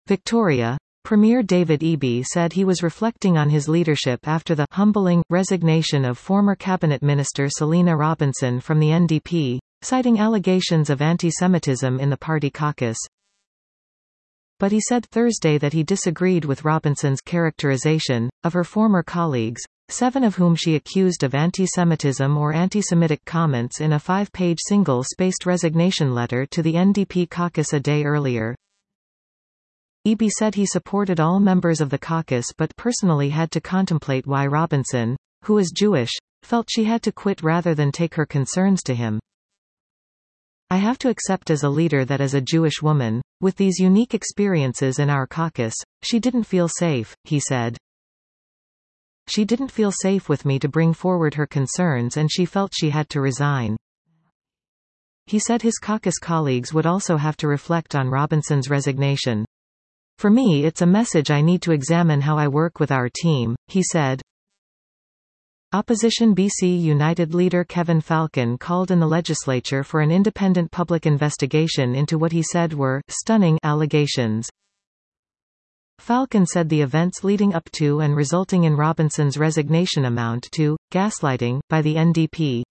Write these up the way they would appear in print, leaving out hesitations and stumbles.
Victoria, Premier David Eby said he was reflecting on his leadership after the humbling resignation of former cabinet minister Selina Robinson from the NDP, citing allegations of anti-Semitism in the party caucus. But he said Thursday that he disagreed with Robinson's characterization of her former colleagues, 7 of whom she accused of anti-Semitism or anti-Semitic comments, in a 5-page single-spaced resignation letter to the NDP caucus a day earlier. Eby said he supported all members of the caucus but personally had to contemplate why Robinson, who is Jewish, felt she had to quit rather than take her concerns to him. I have to accept as a leader that as a Jewish woman, with these unique experiences in our caucus, she didn't feel safe, he said. She didn't feel safe with me to bring forward her concerns and she felt she had to resign. He said his caucus colleagues would also have to reflect on Robinson's resignation. For me, it's a message I need to examine how I work with our team, he said. Opposition BC United leader Kevin Falcon called in the legislature for an independent public investigation into what he said were stunning allegations. Falcon said the events leading up to and resulting in Robinson's resignation amount to gaslighting by the NDP.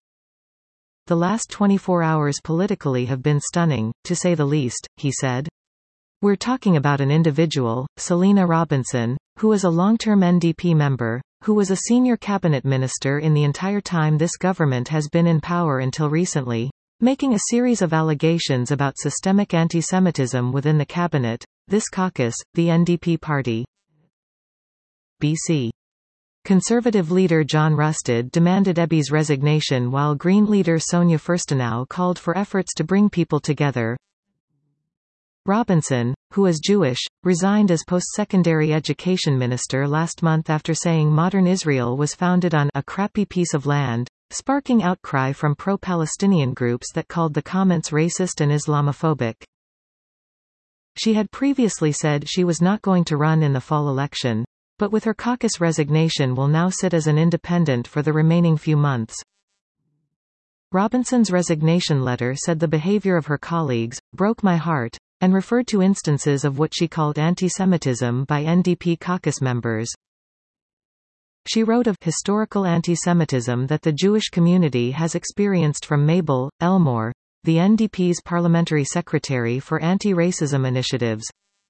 The last 24 hours politically have been stunning, to say the least, he said. We're talking about an individual, Selina Robinson, who is a long-term NDP member, who was a senior cabinet minister in the entire time this government has been in power until recently, making a series of allegations about systemic anti-Semitism within the cabinet, this caucus, the NDP party. BC. Conservative leader John Rustad demanded Eby's resignation while Green leader Sonia Furstenau called for efforts to bring people together. Robinson, who is Jewish, resigned as post-secondary education minister last month after saying modern Israel was founded on a crappy piece of land, sparking outcry from pro-Palestinian groups that called the comments racist and Islamophobic. She had previously said she was not going to run in the fall election, but with her caucus resignation will now sit as an independent for the remaining few months. Robinson's resignation letter said the behavior of her colleagues broke my heart, and referred to instances of what she called anti-Semitism by NDP caucus members. She wrote of historical anti-Semitism that the Jewish community has experienced from Mabel Elmore, the NDP's parliamentary secretary for anti-racism initiatives.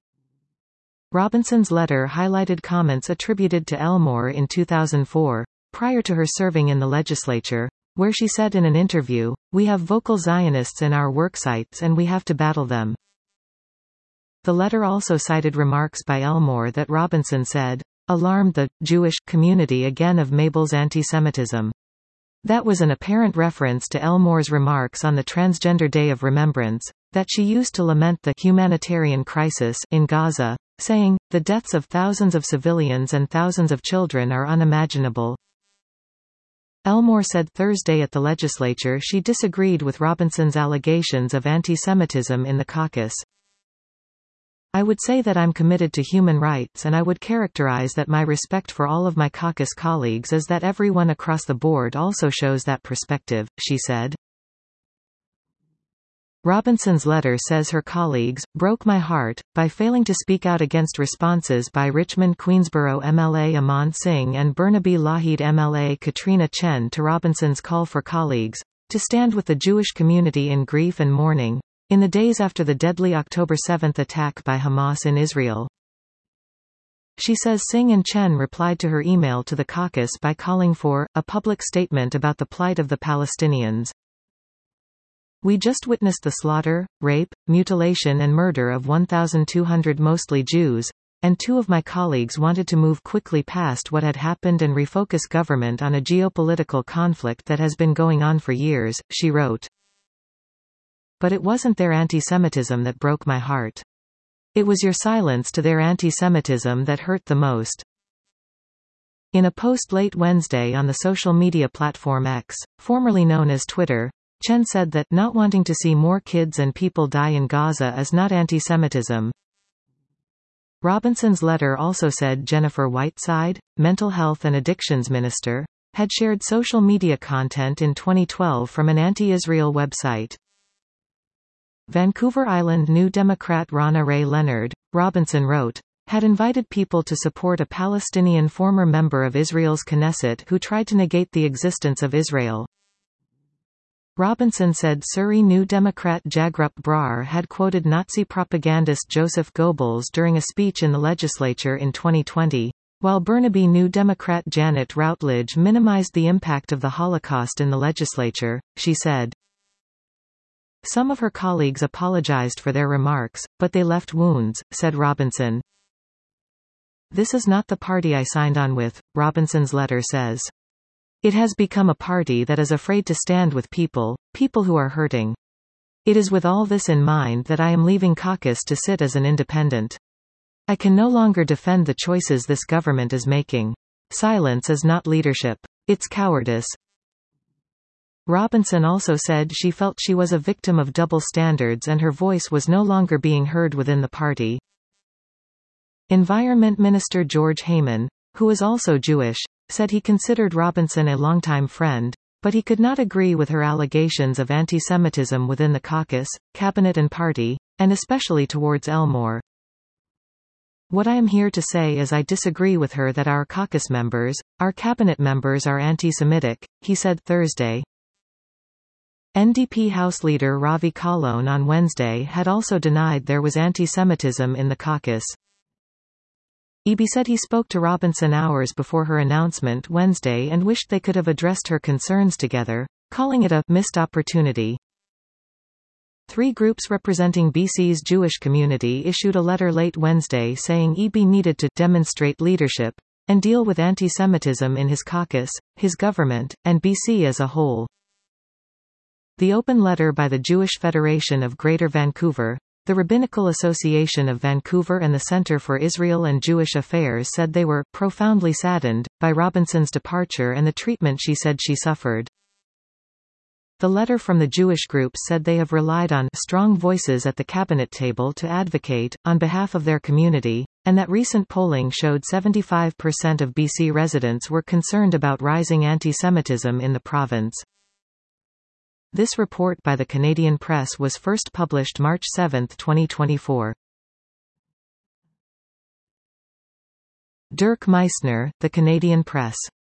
Robinson's letter highlighted comments attributed to Elmore in 2004, prior to her serving in the legislature, where she said in an interview, "We have vocal Zionists in our worksites and we have to battle them." The letter also cited remarks by Elmore that Robinson said, alarmed the Jewish community again of Mabel's anti-Semitism. That was an apparent reference to Elmore's remarks on the Transgender Day of Remembrance, that she used to lament the humanitarian crisis in Gaza, saying, "The deaths of thousands of civilians and thousands of children are unimaginable." Elmore said Thursday at the legislature she disagreed with Robinson's allegations of anti-Semitism in the caucus. I would say that I'm committed to human rights and I would characterize that my respect for all of my caucus colleagues is that everyone across the board also shows that perspective, she said. Robinson's letter says her colleagues broke my heart by failing to speak out against responses by Richmond Queensborough MLA Aman Singh and Burnaby Lougheed MLA Katrina Chen to Robinson's call for colleagues to stand with the Jewish community in grief and mourning in the days after the deadly October 7 attack by Hamas in Israel. She says Singh and Chen replied to her email to the caucus by calling for a public statement about the plight of the Palestinians. We just witnessed the slaughter, rape, mutilation and murder of 1,200 mostly Jews, and 2 of my colleagues wanted to move quickly past what had happened and refocus government on a geopolitical conflict that has been going on for years, she wrote. But it wasn't their anti-Semitism that broke my heart. It was your silence to their anti-Semitism that hurt the most. In a post late Wednesday on the social media platform X, formerly known as Twitter, Chen said that not wanting to see more kids and people die in Gaza is not anti-Semitism. Robinson's letter also said Jennifer Whiteside, Mental Health and Addictions Minister, had shared social media content in 2012 from an anti-Israel website. Vancouver Island New Democrat Ronna Ray Leonard, Robinson wrote, had invited people to support a Palestinian former member of Israel's Knesset who tried to negate the existence of Israel. Robinson said Surrey New Democrat Jagrup Brar had quoted Nazi propagandist Joseph Goebbels during a speech in the legislature in 2020, while Burnaby New Democrat Janet Routledge minimized the impact of the Holocaust in the legislature. She said, "Some of her colleagues apologized for their remarks, but they left wounds," said Robinson. "This is not the party I signed on with," Robinson's letter says. "It has become a party that is afraid to stand with people who are hurting. It is with all this in mind that I am leaving caucus to sit as an independent. I can no longer defend the choices this government is making. Silence is not leadership. It's cowardice." Robinson also said she felt she was a victim of double standards and her voice was no longer being heard within the party. Environment Minister George Heyman, who is also Jewish, said he considered Robinson a longtime friend, but he could not agree with her allegations of anti-Semitism within the caucus, cabinet and party, and especially towards Elmore. "What I am here to say is I disagree with her that our caucus members, our cabinet members are anti-Semitic," he said Thursday. NDP House Leader Ravi Kahlon on Wednesday had also denied there was anti-Semitism in the caucus. Eby said he spoke to Robinson hours before her announcement Wednesday and wished they could have addressed her concerns together, calling it a missed opportunity. Three groups representing BC's Jewish community issued a letter late Wednesday saying Eby needed to demonstrate leadership and deal with anti-Semitism in his caucus, his government, and BC as a whole. The open letter by the Jewish Federation of Greater Vancouver, the Rabbinical Association of Vancouver and the Centre for Israel and Jewish Affairs said they were profoundly saddened by Robinson's departure and the treatment she said she suffered. The letter from the Jewish groups said they have relied on strong voices at the cabinet table to advocate on behalf of their community, and that recent polling showed 75% of BC residents were concerned about rising anti-Semitism in the province. This report by the Canadian Press was first published March 7, 2024. Dirk Meissner, The Canadian Press.